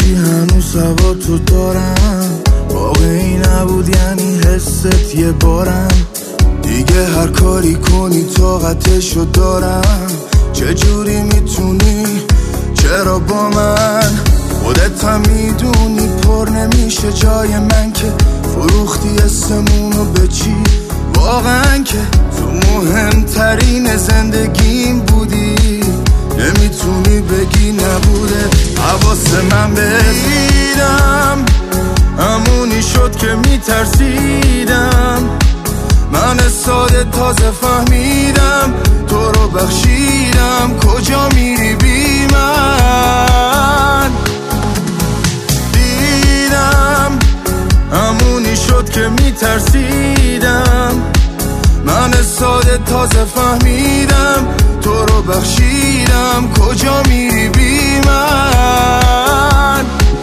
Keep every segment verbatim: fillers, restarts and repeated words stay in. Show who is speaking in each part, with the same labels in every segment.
Speaker 1: میگی هنوز هوا تو دارم، واقعی نبود یعنی حست یه بارم. دیگه هر کاری کنی طاقتشو دارم. چجوری میتونی؟ چرا با من؟ خودت هم میدونی پر نمیشه جای من که فروختی اسمونو به چی؟ واقعا که تو مهمترین زندگیم بودی، نمیتونی بگی نبوده. حواس من بدیدم همونی شد که میترسیدم. من ساده تازه فهمیدم تو رو بخشیدم. کجا میری بی من؟ دیدم همونی شد که میترسیدم. من ساده تازه فهمیدم تو رو بخشیدم. کجا میری بی من؟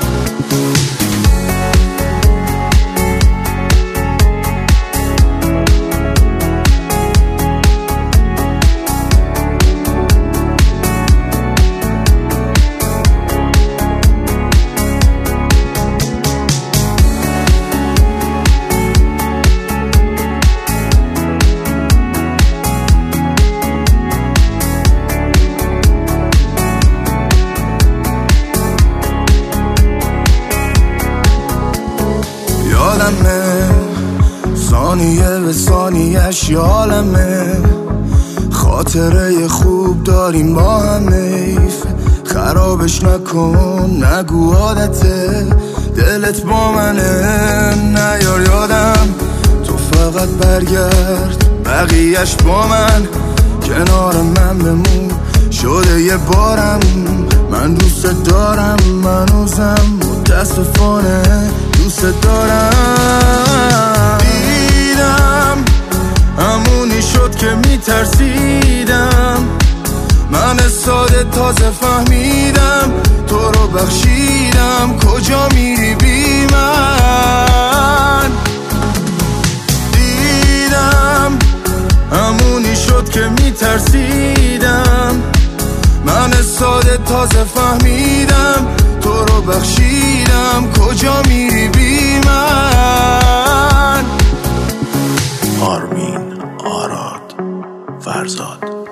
Speaker 1: یادمه ثانیه به ثانیه‌اش یادمه. خاطره خوب داریم با هم، حیف خرابش نکن. نگو عادته دلت با منه، نیار یادم. تو فقط برگرد بقیهش با من، کنار من بمون شده یه بارم. من دوست دارم منوزم متاسفانه دوست دارم. دیدم همونی شد که میترسیدم. من ساده تازه فهمیدم تو رو بخشیدم. کجا میری بی من؟ دیدم همونی شد که میترسیدم. من ساده تازه فهمیدم تو رو بخشیدم. کجا میری بی من؟
Speaker 2: آرمین آراد فرزاد.